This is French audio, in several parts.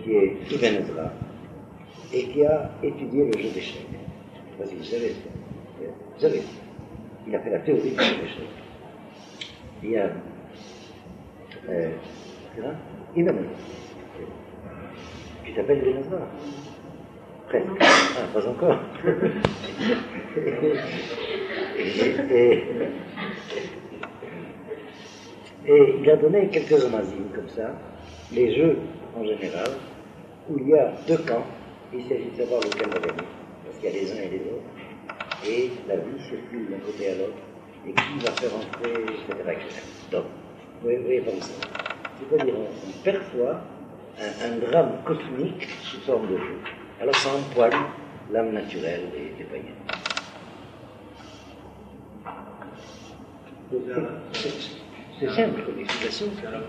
qui est Ibn Ezra, et qui a étudié le jeu d'échecs. Je ne sais pas si vous savez ça. Vous savez, il a fait la théorie du jeu d'échecs. Il y a Ibn Ezra, qui s'appelle Ibn Ezra. Presque. Ah, pas encore. Et il a donné quelques amazines comme ça, les jeux en général, où il y a deux camps, il s'agit de savoir lequel va gagner, parce qu'il y a les uns et les autres, et la vie circule d'un côté à l'autre, et qui va faire entrer, etc. Donc, vous voyez comme ça. C'est-à-dire, on perçoit un drame cosmique sous forme de jeu. Alors ça empoigne l'âme naturelle des païens. C'est simple comme explication.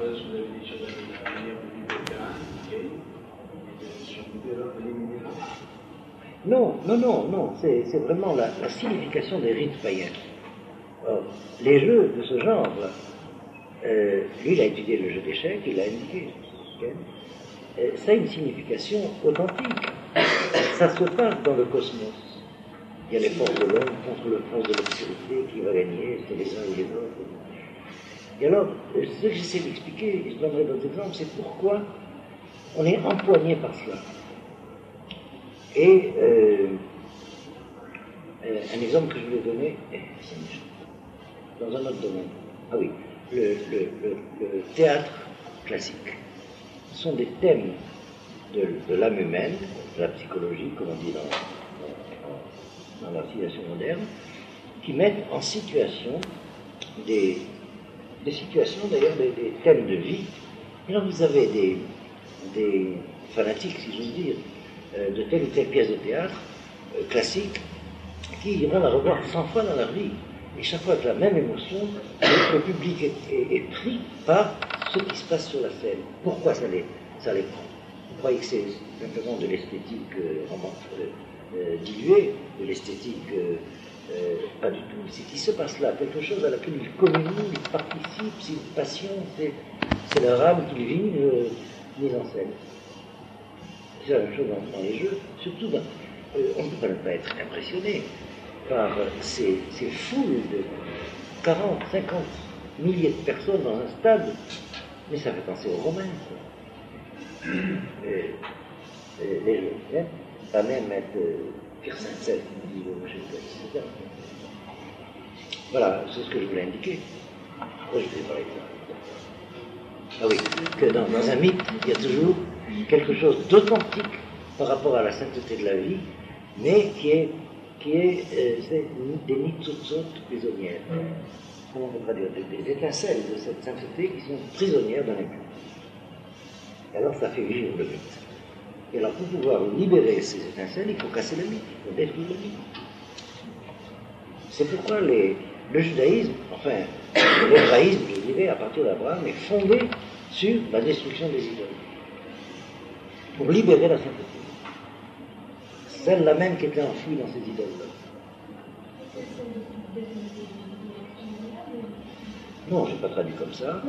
Non, c'est vraiment la signification des rites païens. Or, les jeux de ce genre, lui il a étudié le jeu d'échecs, il l'a indiqué. Ça a une signification authentique. Ça se passe dans le cosmos. Il y a les forces de l'homme contre le force de l'obscurité, qui va gagner, c'est les uns ou les autres. Et alors, ce que j'essaie d'expliquer, et je donnerai d'autres exemples, c'est pourquoi on est empoigné par cela. Et un exemple que je voulais donner, dans un autre domaine. Ah oui, le théâtre classique. Ce sont des thèmes de l'âme humaine, de la psychologie, comme on dit dans la civilisation moderne, qui mettent en situation des situations, d'ailleurs, des thèmes de vie. Et là, vous avez des fanatiques, si j'ose dire, de telle ou telle pièce de théâtre classique, qui vont la revoir 100 fois dans leur vie. Et chaque fois avec la même émotion, le public est pris par ce qui se passe sur la scène. Pourquoi ça les prend? Vous croyez que c'est simplement de l'esthétique diluée, de l'esthétique pas du tout. C'est qu'il se passe là quelque chose à laquelle ils communient, ils participent, c'est une passion, c'est leur âme qu'ils vivent mise en scène. C'est la même chose dans les jeux, surtout on ne peut pas être impressionné par ces foules de 40, 50 milliers de personnes dans un stade, mais ça fait penser aux Romains. Les jeux, hein, pas même être Fircincelle, qui dit etc. Voilà, c'est ce que je voulais indiquer. Pourquoi je voulais parler de ça? Ah oui, que dans un mythe, il y a toujours quelque chose d'authentique par rapport à la sainteté de la vie, mais qui est des nitsutsot prisonnières. Comment on peut traduire? Des étincelles de cette sainteté qui sont prisonnières dans l'impur. Et alors ça fait vivre le mythe. Et alors pour pouvoir libérer ces étincelles, il faut casser le mythe, il faut détruire le mythe. C'est pourquoi le judaïsme, enfin l'hébraïsme, je dirais, à partir d'Abraham, est fondé sur la destruction des idoles. Pour libérer la sainteté. Celle-là même qui était enfouie dans ces idoles-là. Non, je n'ai pas traduit comme ça.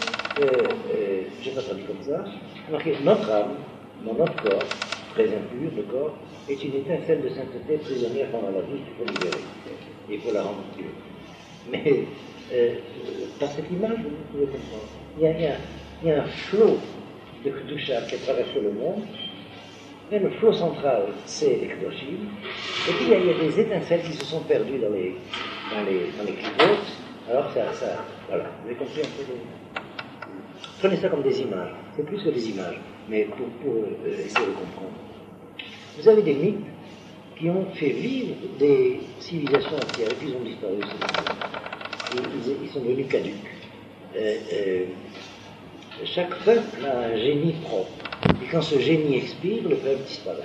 Marqué, notre âme, dans notre corps, très impur, le corps, est une étincelle de sainteté prisonnière pendant la vie qu'il faut libérer. Il faut la rendre pure. Mais par cette image, vous pouvez comprendre. Il y a un flot de Kedusha qui traverse le monde. Et le flot central, c'est les Kedoshim. Et puis il y a des étincelles qui se sont perdues dans les clipotes. Alors voilà, vous avez compris un peu. Prenez ça comme des images. C'est plus que des images, mais pour essayer de comprendre. Vous avez des mythes qui ont fait vivre des civilisations entières et puis ils ont disparu. Ils sont devenus caducs. Chaque peuple a un génie propre. Et quand ce génie expire, le peuple disparaît.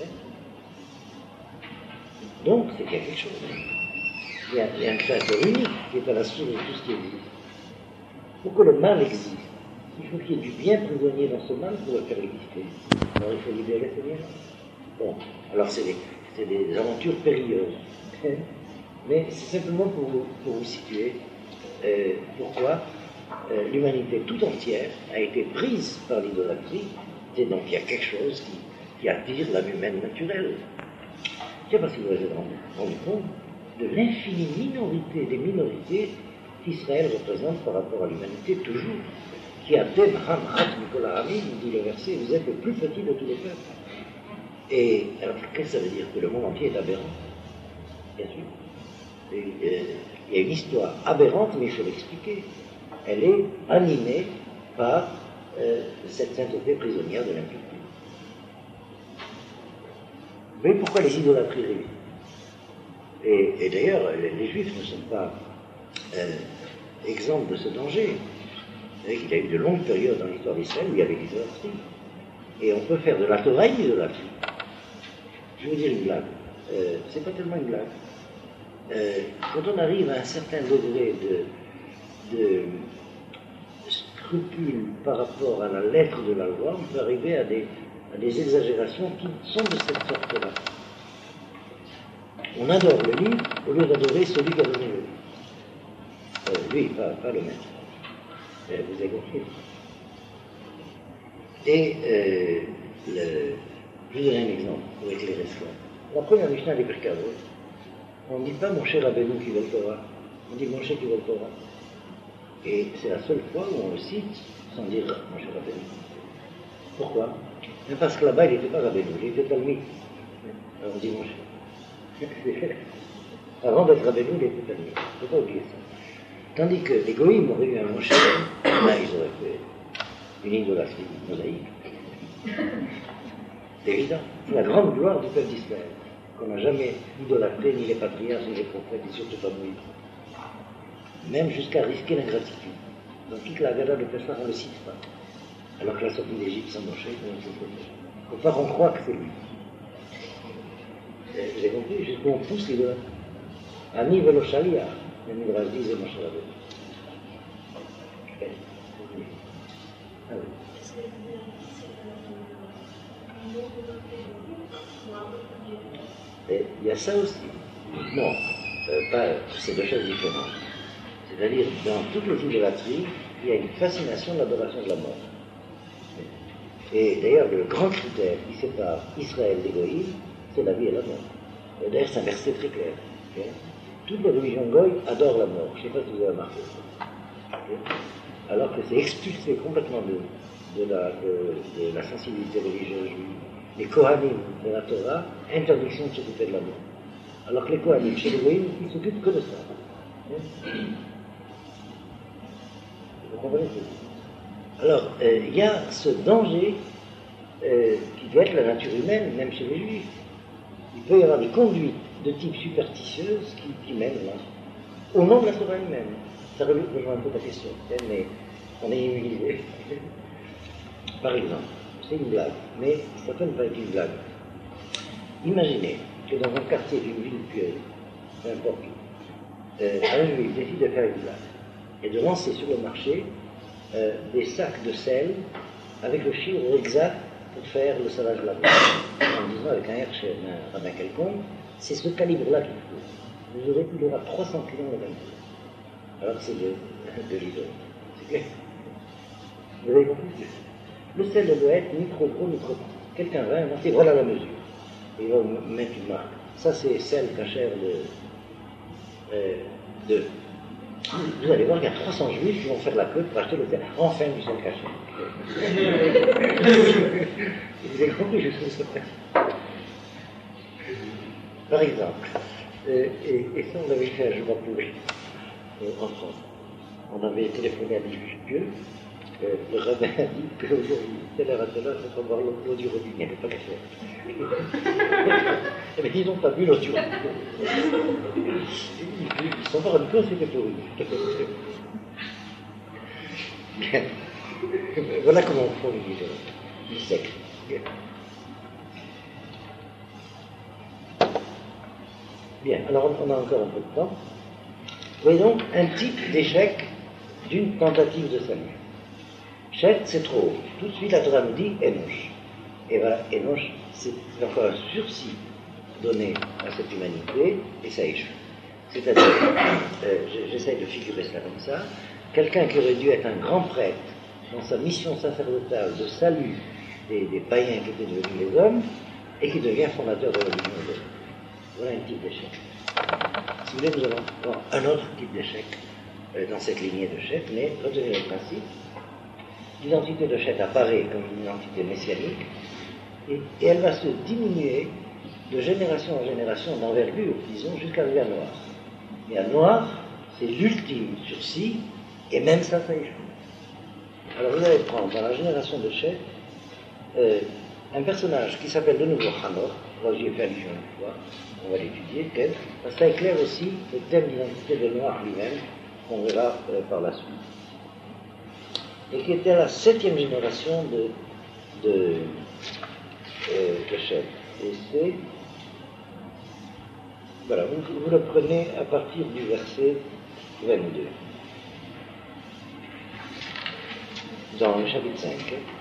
Donc, c'est qu'il y a quelque chose. Il y a un créateur unique qui est à la source de tout ce qui existe. Pour que le mal existe, il faut qu'il y ait du bien prisonnier dans ce mal pour le faire exister. Alors, il faut libérer ce bien. Bon, alors c'est des aventures périlleuses. Mais c'est simplement pour vous situer pourquoi l'humanité tout entière a été prise par l'idolâtrie C'est donc il y a quelque chose qui attire l'âme humaine naturelle. Je ne sais pas si vous vous êtes rendu compte de l'infinie minorité des minorités qu'Israël représente par rapport à l'humanité toujours. Qui a Nicolas Ami, dit le verset, vous êtes le plus petit de tous les peuples. Et alors, qu'est-ce que ça veut dire? Que le monde entier est aberrant? Bien sûr. Il y a une histoire aberrante, mais il faut l'expliquer. Elle est animée par cette sainteté prisonnière de l'impureté. Mais pourquoi les idolâtries réussissent? Et d'ailleurs, les Juifs ne sont pas exempts de ce danger. Vous savez qu'il y a eu de longues périodes dans l'histoire d'Israël où il y avait l'idolâtrie. Et on peut faire de la Torah une idolâtrie. Je vais vous dire une blague. C'est pas tellement une blague. Quand on arrive à un certain degré de scrupule par rapport à la lettre de la loi, on peut arriver à des exagérations qui sont de cette sorte-là. On adore le livre au lieu d'adorer celui qui a donné le livre. Lui, pas le maître. Vous avez compris. Et je vais donner un exemple pour éclairer cela. La première Mishnah des Birkat, on ne dit pas mon cher Rabbeinu qui veut le Torah, on dit mon cher qui veut le Torah. Et c'est la seule fois où on le cite sans dire mon cher Rabbeinu. Pourquoi? Même parce que là-bas il n'était pas Rabbeinu, il était Talmid. Alors on dit mon cher. Avant d'être Rabbeinu, il était Talmid. Il ne faut pas oublier ça. Tandis que les Goïms auraient eu un mon cher, là ils auraient fait une idolâtrie mosaïque. C'est évident. C'est la grande gloire du peuple d'Israël, qu'on n'a jamais idolâtré ni les patriarches, ni les prophètes, et surtout pas Moïse. Même jusqu'à risquer l'ingratitude. Donc toute la Haggadah de Pessah, on ne le cite pas. Alors que la sortie d'Égypte sans Moshe, il faut pas qu'on croie que c'est lui. Vous avez compris? Jusqu'où on pousse l'idolâtrie. Ani velo shaliach, le Midrash dit, c'est Moshe Rabbeinu. Ah oui. Et il y a ça aussi. Non, c'est deux choses différentes. C'est-à-dire, dans toutes les idolâtries, il y a une fascination de l'adoration de la mort. Et d'ailleurs, le grand critère qui sépare Israël des Goïm, c'est la vie et la mort. Et d'ailleurs, c'est un verset très clair. Okay? Toutes les religions Goï adorent la mort. Je ne sais pas si vous avez remarqué ça. Okay? Alors que c'est expulsé complètement de la sensibilité religieuse juive. Les Kohanim de la Torah, interdiction de s'occuper de la mort. Alors que les Kohanim, chez les Goïm, ils ne s'occupent que de ça. Vous comprenez ça? Alors, il y a ce danger qui doit être la nature humaine, même chez les Juifs. Il peut y avoir des conduites de type superstitieuse qui mènent là, au nom de la Torah elle-même. Ça rejoint un peu ta question, mais on est immunisé. Par exemple, c'est une blague, mais ça peut ne pas être une blague. Imaginez que dans un quartier d'une ville pieuse, peu importe où, un juif décide de faire une blague et de lancer sur le marché des sacs de sel avec le chiffre exact pour faire le salage de la mort. En disant avec un hercher, un rabbin quelconque, c'est ce calibre-là qu'il faut. Vous aurez plus de 300 clients le même jour. Alors que c'est de l'idole. C'est clair. Vous avez compris? Le sel ne doit être ni trop gros ni trop petit. Quelqu'un va inventer, voilà la mesure. Et il va mettre une marque. Ça, c'est sel cachère de. Vous allez voir qu'il y a 300 juifs qui vont faire la queue pour acheter le sel. Enfin, du sel cachère. Vous avez compris, je trouve ça. Par exemple, et ça, on l'avait fait un jour à Poulet, en France. On avait téléphoné à des juifs pieux. Le rabbin a dit qu'aujourd'hui, telle heure à telle heure, il faut boire l'eau du robinet, il n'y avait pas qu'à faire. Mais ils n'ont pas bu l'eau du robinet. Ils ne sont pas rendus compte que c'était pour eux. Bien. Voilà comment on prend du secte. Bien, alors on a encore un peu de temps. Vous voyez donc un type d'échec d'une tentative de salut. Chet, c'est trop haut. Tout de suite, la Torah nous dit Enoch. Et voilà, Enoch, c'est encore un sursis donné à cette humanité, et ça échoue. C'est-à-dire, j'essaye de figurer cela comme ça, quelqu'un qui aurait dû être un grand prêtre dans sa mission sacerdotale de salut des païens qui étaient devenus les hommes, et qui devient fondateur de la religion juive. Voilà un type d'échec. Si vous voulez, nous avons encore un autre type d'échec dans cette lignée de Chet, mais retenez le principe. L'identité de Chet apparaît comme une identité messianique, et elle va se diminuer de génération en génération d'envergure, disons, jusqu'à arriver à Noir. Et à Noir, c'est l'ultime sursis, et même ça échoue. Alors vous allez prendre dans la génération de Chet un personnage qui s'appelle de nouveau Hanor. Là j'y ai fait allusion une fois, on va l'étudier, parce que ça éclaire aussi le thème d'identité de Noir lui-même, qu'on verra par la suite. Et qui était la 7e génération de Chet. Et c'est, voilà, vous le prenez à partir du verset 22. Dans le chapitre 5.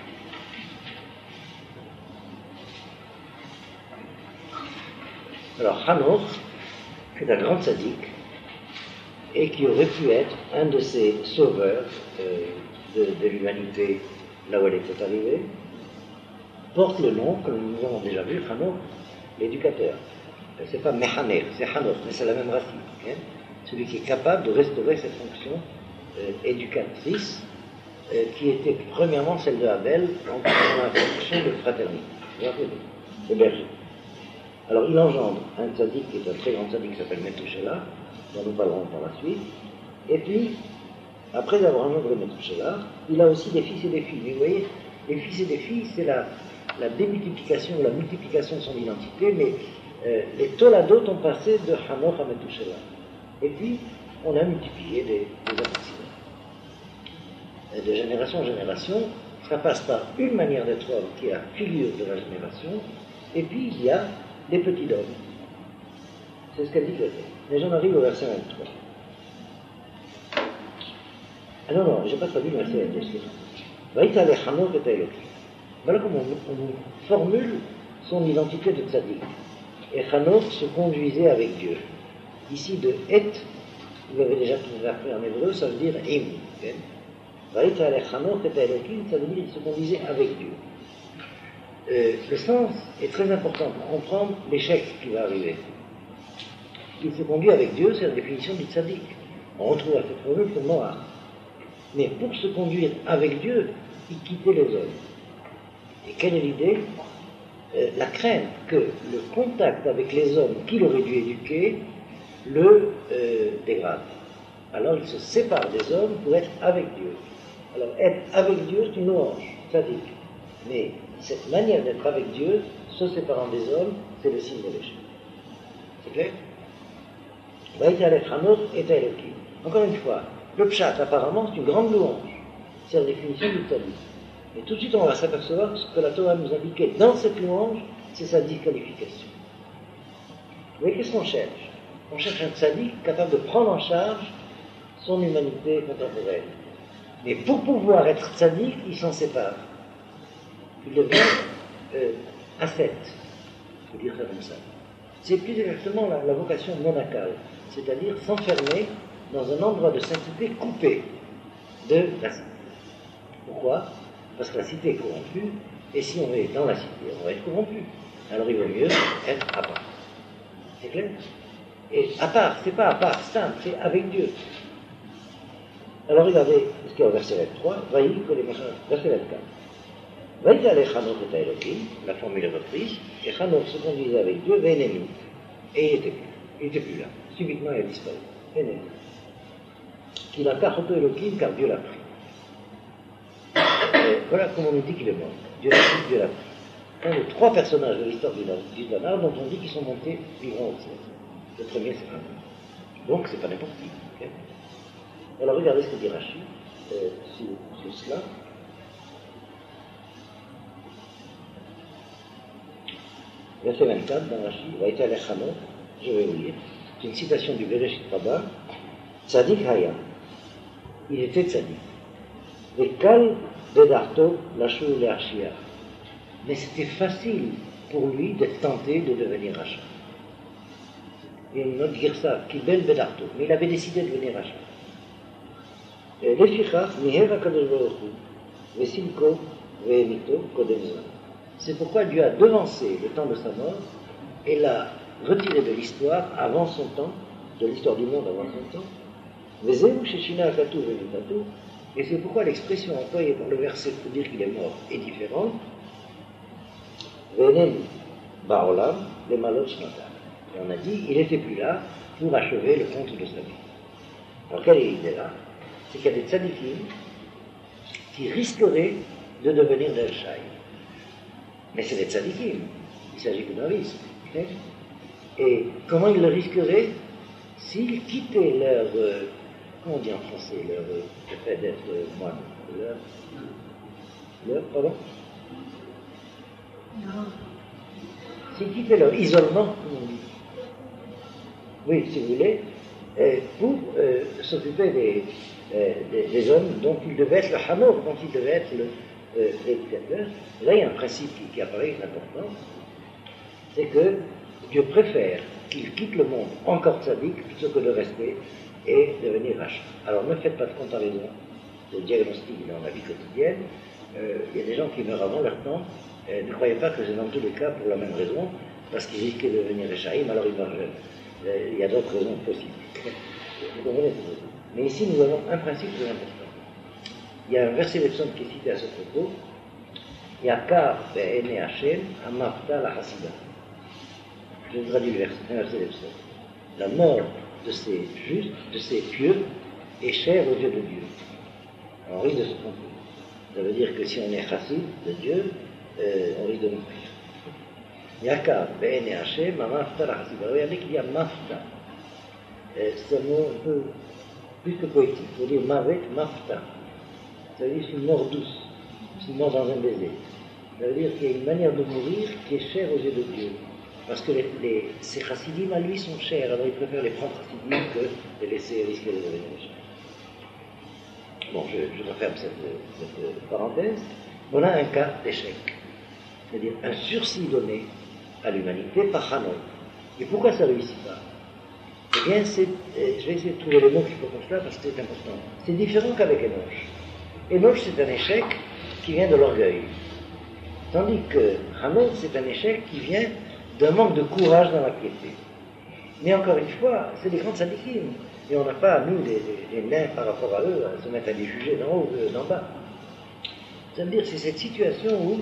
Alors, Hanor est un grand sadique et qui aurait pu être un de ces sauveurs de l'humanité là où elle était arrivée, porte le nom, comme nous avons déjà vu, Hanor, l'éducateur. C'est pas Mehaner, c'est Hanor, mais c'est la même racine. Hein? Celui qui est capable de restaurer cette fonction éducatrice qui était premièrement celle de Abel en la fonction de fraternité. Vous rappelez, le berger. Alors il engendre un tzaddik qui est un très grand tzaddik qui s'appelle Methuselah, dont nous parlerons par la suite, et puis, après avoir engendré Methuselah, il a aussi des fils et des filles. Mais vous voyez, les fils et des filles, c'est la démultiplication ou la multiplication de son identité, mais les Toladot ont passé de Hanor à Methuselah. Et puis, on a multiplié les appartenants. De génération en génération, ça passe par une manière d'être homme qui est la figure de la génération, et puis il y a des petits hommes. C'est ce qu'elle dit. Mais j'en arrive au verset 23. Ah non, j'ai pas traduit le verset 22. Voilà comment on formule son identité de tzaddik. Et Hanor se conduisait avec Dieu. Ici, de et, vous l'avez déjà appris en hébreu, ça veut dire im. Okay? Ça veut dire qu'il se conduisait avec Dieu. Le sens est très important pour comprendre l'échec qui va arriver. Il se conduit avec Dieu, c'est la définition du tzaddik. On retrouve à cette formule pour Noah. Mais pour se conduire avec Dieu, il quittait les hommes. Et quelle est l'idée? La crainte que le contact avec les hommes qu'il aurait dû éduquer le dégrade. Alors il se sépare des hommes pour être avec Dieu. Alors être avec Dieu, c'est une louange, tzaddik. Mais cette manière d'être avec Dieu, se séparant des hommes, c'est le signe de l'échec. C'est clair? Encore une fois, le pshat, apparemment, c'est une grande louange. C'est la définition du tzaddik. Et tout de suite, on va s'apercevoir que ce que la Torah nous indiquait dans cette louange, c'est sa disqualification. Vous voyez, qu'est-ce qu'on cherche? On cherche un tzaddik capable de prendre en charge son humanité contemporaine. Mais pour pouvoir être tzaddik, il s'en sépare. Il devient ascète. Il faut dire ça comme ça. C'est plus exactement la vocation monacale, c'est-à-dire s'enfermer dans un endroit de sainteté coupé de la cité. Pourquoi? Parce que la cité est corrompue, et si on est dans la cité, on va être corrompu. Alors il vaut mieux être à part. C'est clair? Et à part, c'est pas à part, simple, c'est avec Dieu. Alors regardez ce qu'il y a au verset 23, verset 24. Vaïta le Hanor et Elohim, la formule est reprise, et Hanor se conduisait avec Dieu, Vénémi, et il était plus là. Subitement il a disparu. Vénémi. Qu'il a caroté Elohim car Dieu l'a pris. Voilà comment on nous dit qu'il est mort. Dieu l'a pris, Dieu l'a pris. Un des 3 personnages de l'histoire du Danar dont on dit qu'ils sont montés vivants au ciel. Le premier, c'est Hanor. Donc, c'est pas n'importe qui. Okay? Alors, regardez ce que dit Rashi sur cela. Verset 24, dans Rashi, Vaïta Hanor, je vais vous lire. C'est une citation du Bereshit Rabbah. Tzadik Haya. Il était tzadik. Vekal Bedarto Lashur Leachia. Mais c'était facile pour lui d'être tenté de devenir rachat. Il y a une autre girsa, Kibel Bedarto, mais il avait décidé de devenir rachat. Lefichach, Miher HaKadosh Baruch Hu, Vesimko, Ve'emito, Kodem Zman. C'est pourquoi Dieu a devancé le temps de sa mort et l'a retiré de l'histoire avant son temps, de l'histoire du monde avant son temps. Et c'est pourquoi l'expression employée par le verset pour dire qu'il est mort est différente. Et on a dit, il n'était plus là pour achever le compte de sa vie. Alors quelle est l'idée là? C'est qu'il y a des tzadikim qui risqueraient de devenir des Shai. Mais c'est des tzadikim, il s'agit que d'un risque. Et comment ils le risqueraient? S'ils quittaient leur, comment on dit en français, le fait d'être moine, pardon? S'ils quittaient leur isolement, comme on dit. Oui, si vous voulez, pour s'occuper des hommes dont il devait être le hamor, dont il devait être l'éducateur. Là, il y a un principe qui apparaît important, c'est que Dieu préfère qu'il quitte le monde encore tzaddik plutôt que de rester et devenir rachat. Alors ne faites pas de comparaison de diagnostic dans la vie quotidienne. Il y a des gens qui meurent avant leur temps. Ne croyez pas que c'est dans tous les cas pour la même raison, parce qu'ils risquaient de devenir Rechaïm, alors ils meurent jeunes. Il y a d'autres raisons possibles. Vous comprenez? Mais ici, nous avons un principe très important. Il y a un verset de psaume qui est cité à ce propos. Yakar be'ene Hashem amafta la hasida. Je traduis le verset, un verset de psaume. La mort de ces justes, de ces pieux, est chère aux yeux de Dieu. On risque de se tromper. Ça veut dire que si on est chassid de Dieu, on risque de mourir. Yakar be'ene Hashem amafta la hasida. Regardez qu'il y a mafta. C'est un mot un peu plus que poétique. Il faut dire mavet, mafta. Ça veut dire que c'est une mort douce. C'est une mort dans un baiser. Ça veut dire qu'il y a une manière de mourir qui est chère aux yeux de Dieu. Parce que ces chassidim à lui sont chers, alors il préfère les prendre chassidim que de laisser risquer de devenir chers. Bon, je referme cette parenthèse. Voilà un cas d'échec. C'est-à-dire un sursis donné à l'humanité par Hanon. Et pourquoi ça ne réussit pas? Eh bien, je vais essayer de trouver les mots qu'il faut pour cela parce que c'est important. C'est différent qu'avec Enoch. Enoch, c'est un échec qui vient de l'orgueil. Tandis que Hanon, c'est un échec qui vient d'un manque de courage dans la piété. Mais encore une fois, c'est des grands tzadikim. Et on n'a pas, nous, des nains par rapport à eux, à se mettre à les juger d'en haut ou d'en bas. Ça veut dire que c'est cette situation où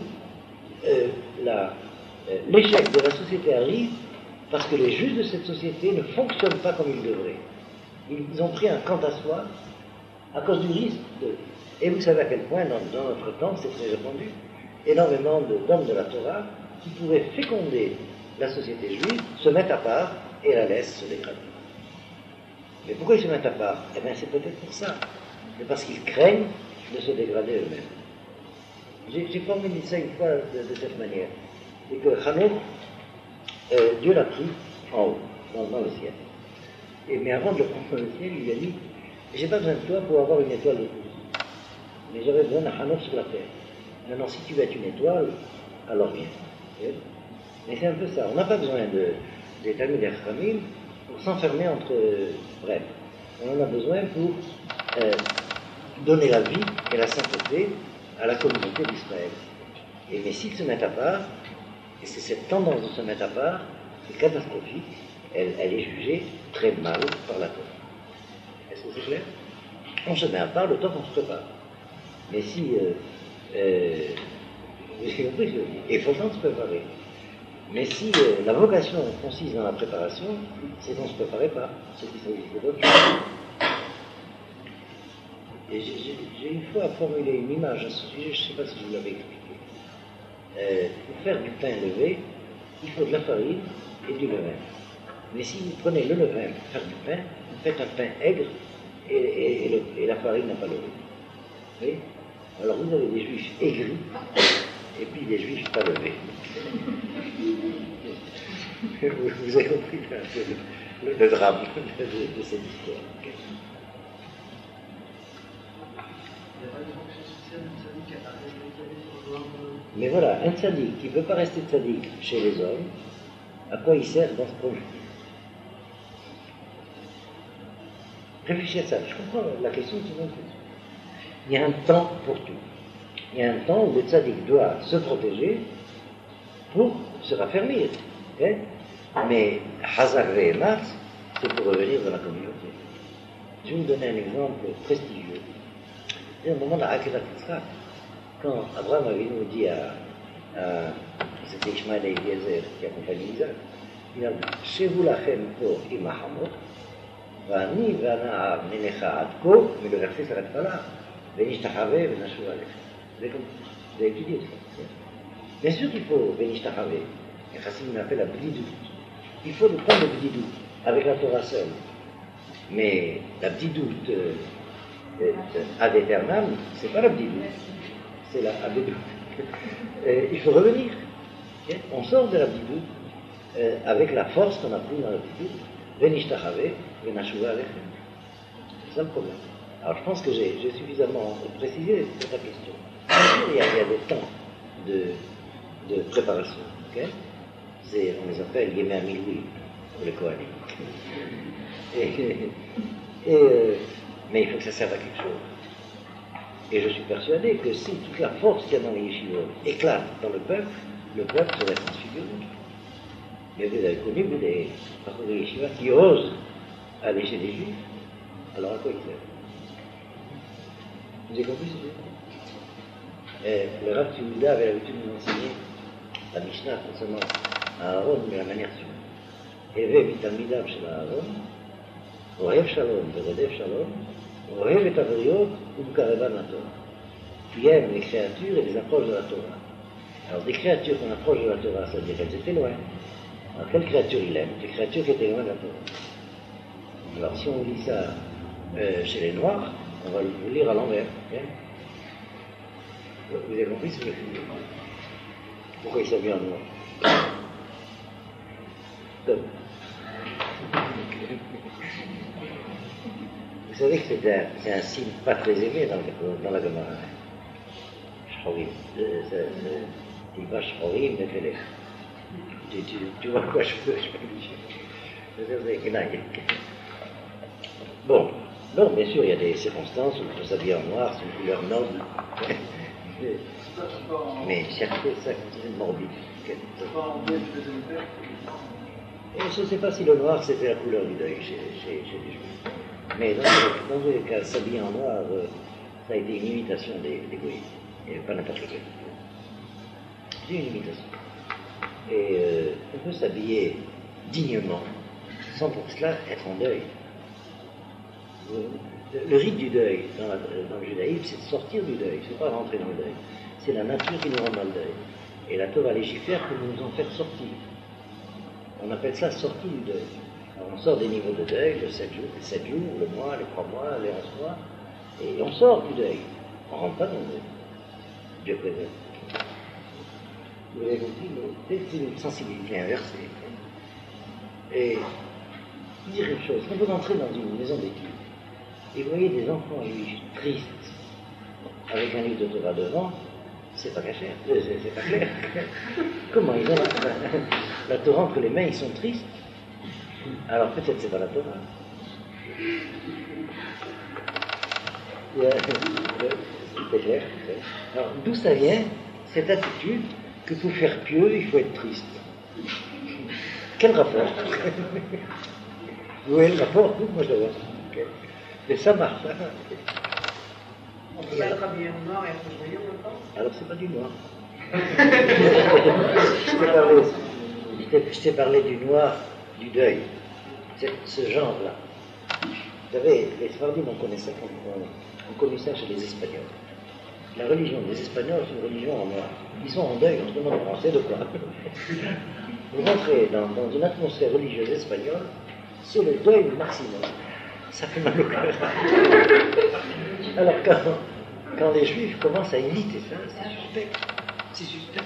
l'échec de la société arrive parce que les juges de cette société ne fonctionnent pas comme ils devraient. Ils ont pris un quant à soi à cause du risque de... Et vous savez à quel point, dans notre temps, c'est très répandu, énormément d'hommes de la Torah qui pourraient féconder la société juive, se mettent à part et la laissent se dégrader. Mais pourquoi ils se mettent à part? Eh bien, c'est peut-être pour ça. C'est parce qu'ils craignent de se dégrader eux-mêmes. J'ai formulé ça une fois de cette manière. C'est que Hanoch, Dieu l'a pris en haut, dans le ciel. Mais avant de le prendre dans le ciel, il lui a dit, j'ai pas besoin de toi pour avoir une étoile de plus. Mais j'aurais besoin d'un Hanoch sur la terre. Maintenant, si tu veux être une étoile, alors viens. Mais c'est un peu ça. On n'a pas besoin des Talmud et Chachamim pour s'enfermer entre... bref, on en a besoin pour donner la vie et la sainteté à la communauté d'Israël. Mais s'ils se mettent à part, et c'est cette tendance de se mettre à part, c'est catastrophique, elle est jugée très mal par la Torah. Est-ce que c'est clair? On se met à part le temps qu'on se prépare. Mais si... j'ai compris ce que je dis. Il faut le temps de se préparer. Mais si la vocation consiste dans la préparation, c'est qu'on ne se préparait pas, ce qui s'agit d'autre chose. Et j'ai une fois formulé une image à ce sujet, je ne sais pas si je vous l'avais expliqué. Pour faire du pain levé, il faut de la farine et du levain. Mais si vous prenez le levain pour faire du pain, vous faites un pain aigre et la farine n'a pas levé. Vous voyez? Alors vous avez des juifs aigris et puis des juifs pas levés. Vous avez compris le drame de cette histoire. Mais voilà, un tzaddik qui ne peut pas rester tzaddik chez les hommes, à quoi il sert dans ce projet? Réfléchissez à ça, je comprends la question, c'est une question. Il y a un temps pour tout. Il y a un temps où le tzaddik doit se protéger pour se raffermir. Okay? Mais Hazar et Mars, c'est pour revenir dans la communauté. Je vais vous donner un exemple prestigieux. C'est au moment de la Akirat Yitzhak, quand Abraham Avinu dit c'était Ishmael et Eliezer qui accompagnaient Isaac, il a dit Shevu lachem po imachamot, vani vana nenecha adko, mais le verset s'arrête pas là. Venishtachavé, venashu alechem. Vous avez étudié ça. Bien sûr qu'il faut Venishtachavé. Les Chassidim l'appellent la bdidout. Il faut le prendre le bdidout avec la Torah seule. Mais la bdidout ad aeternam, c'est pas la bdidout, c'est la abdidout. Il faut revenir. On sort de la bdidout avec la force qu'on a pris dans la bdidout. Venishtachavé, venashuva alechem. C'est ça le problème. Alors je pense que j'ai suffisamment précisé ta question. Il y a des temps de préparation. Okay? On les appelle Yemei Milui pour les Kohanim. Mais il faut que ça serve à quelque chose. Et je suis persuadé que si toute la force qu'il y a dans les yeshivot éclate dans le peuple serait transfiguré. Mais vous avez connu des patrons de yeshivot qui osent aller chez les juifs, alors à quoi ils servent? Vous avez compris ce que le Rav Yehuda avait l'habitude de nous enseigner la Mishnah concernant Aaron, mais la manière suivante. Heve vitamidav shel Aaron, ohev shalom, verodef shalom, ohev et avriot, umkarevan la Torah. Qui aime les créatures et les approches de la Torah. Alors des créatures qu'on approche de la Torah, ça veut dire qu'elles étaient loin. Alors quelle créature il aime? Des créatures qui étaient loin de la Torah. Alors si on lit ça chez les Noirs, on va le lire à l'envers. Okay? Vous avez compris ce que je veux dire? Pourquoi il s'habille en noir? Comme. Vous savez que c'est un signe pas très aimé dans la Gemara. Shchorim. Il va Shchorim de Kelech. Tu vois quoi je veux dire? Bon. Non, bien sûr, il y a des circonstances où il faut s'habiller en noir, c'est une couleur noble. Mais chercher ça, c'est morbide. Et je ne sais pas si le noir c'était la couleur du deuil chez les Juifs. Mais dans tous les cas, s'habiller en noir, ça a été une imitation des goïs. Et pas n'importe lequel. C'est une imitation. Et on peut s'habiller dignement, sans pour cela être en deuil. Le rite du deuil dans le judaïsme, c'est de sortir du deuil, c'est pas rentrer dans le deuil. C'est la nature qui nous rend dans le deuil. Et la Torah légifère que nous nous en fait sortir. On appelle ça sortie du deuil. Alors on sort des niveaux de deuil, le 7 jours, le mois, les 3 mois, les 11 mois, et on sort du deuil. On ne rentre pas dans le deuil. Dieu préserve. Vous avez compris, c'est une sensibilité inversée. Et dire une chose, quand vous entrez dans une maison d'études, et vous voyez des enfants juifs tristes, avec un livre de Torah devant, c'est pas caché, c'est pas clair. Comment ils ont la Torah entre les mains, ils sont tristes. Alors peut-être c'est pas la Torah. C'est clair. Alors d'où ça vient, cette attitude que pour faire pieux, il faut être triste? Quel rapport? Vous voyez le rapport? Moi je le vois. Okay. Mais ça marche. On peut pas le habiller en noir et être joyeux en même temps? Alors c'est pas du noir. Je t'ai parlé du noir, du deuil. C'est ce genre-là. Vous savez, les Sfardim, on connaît ça chez les Espagnols. La religion des Espagnols, c'est une religion en noir. Ils sont en deuil, on se demande en français de quoi. Vous rentrez dans une atmosphère religieuse espagnole, c'est le deuil maximum. Ça fait mal au cœur. Alors quand les Juifs commencent à imiter ça, c'est suspect. C'est suspect.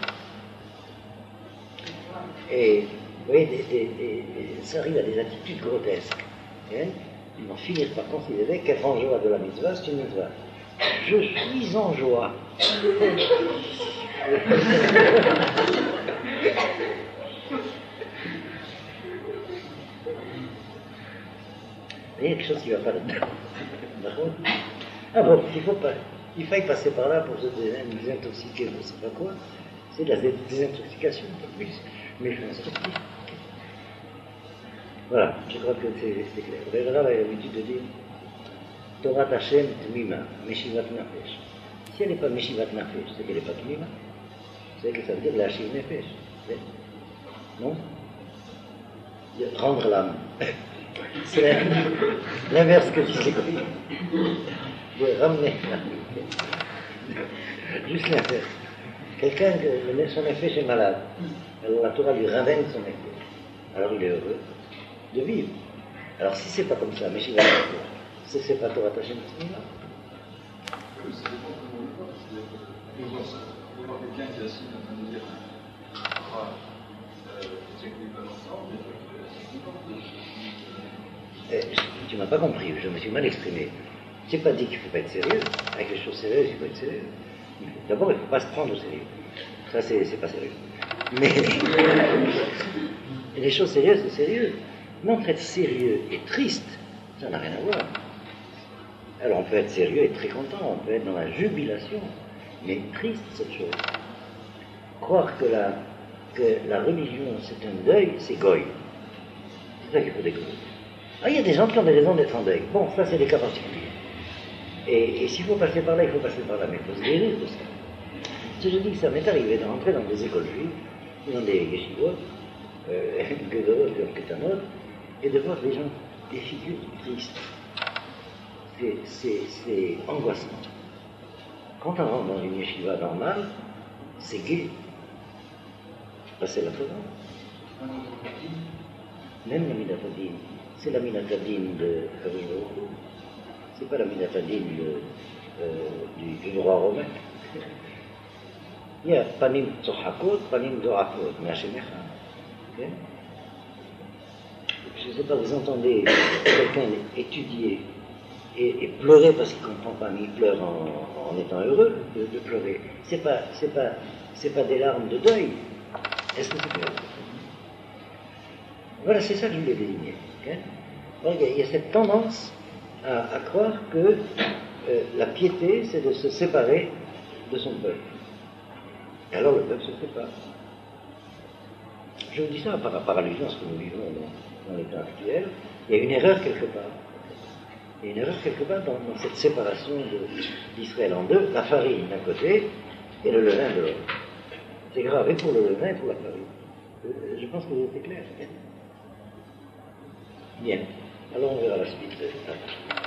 Et vous voyez, ça arrive à des attitudes grotesques. Hein? Ils vont finir par considérer qu'être en joie de la mitzvah, c'est une mitzvah. Je suis en joie. Il y a quelque chose qui ne va pas là-dedans. Ah bon, il faille passer par là pour se désintoxiquer, je ne sais pas quoi. C'est de la désintoxication, pas plus. Mais je pense que voilà, je crois que c'est clair. Le Rav a l'habitude de dire Torah Hashem Tmima, Meshivat Nafesh. Si elle n'est pas Meshivat Nafesh, c'est qu'elle n'est pas Tmima. C'est que ça veut dire la Shiv Nefesh. Non? De rendre l'âme. C'est l'inverse que tu sais. De ramener l'âme. Juste l'inverse. Quelqu'un que son effet est malade, alors la Torah lui ramène son effet. Alors il est heureux de vivre. Alors si c'est pas comme ça, mais Shiva, c'est pas Torah Hashem Tmima. On voit quelqu'un qui est assis en train de dire c'est que pas longtemps, mais tu m'as pas compris, je me suis mal exprimé. Je n'ai pas dit qu'il ne faut pas être sérieux. Avec les choses sérieuses, il faut être sérieux. D'abord, il ne faut pas se prendre au sérieux. Ça, c'est pas sérieux. Mais les choses sérieuses, c'est sérieux. Mais entre être sérieux et triste, ça n'a rien à voir. Alors, on peut être sérieux et très content, on peut être dans la jubilation, mais triste, cette chose. Croire que la religion, c'est un deuil, c'est goy. C'est ça qu'il faut découvrir. Ah, il y a des gens qui ont des raisons d'être en deuil. Bon, ça, c'est des cas particuliers. Et s'il faut passer par là, il faut passer par là, mais il faut se guérir de ça. Si je dis que ça m'est arrivé de rentrer dans des écoles juives, dans des yeshivot, Gedorot, Ketanot, et de voir des gens, des figures tristes. C'est angoissant. Quand on rentre dans une yeshiva normale, c'est gai. C'est la Torah. Même la Midatadin, c'est la Midatadin de Kavish. C'est pas la Midatadin du droit romain. Il y a Panim Tzohakot, Panim Dorakot, mais Hashemecha. Je ne sais pas, vous entendez quelqu'un étudier et pleurer parce qu'il ne comprend pas, mais il pleure en étant heureux de pleurer. C'est pas des larmes de deuil. Est-ce que c'est clair? Voilà, c'est ça que je voulais désigner. Il y a cette tendance à croire que la piété, c'est de se séparer de son peuple. Et alors le peuple se sépare. Je vous dis ça par allusion à ce que nous vivons dans les temps actuels. Il y a une erreur quelque part. Il y a une erreur quelque part dans cette séparation d'Israël en deux, la farine d'un côté et le levain de l'autre. C'est grave, et pour le levain et pour la farine. Je pense que vous êtes clair. Bien. Alors on verra la suite.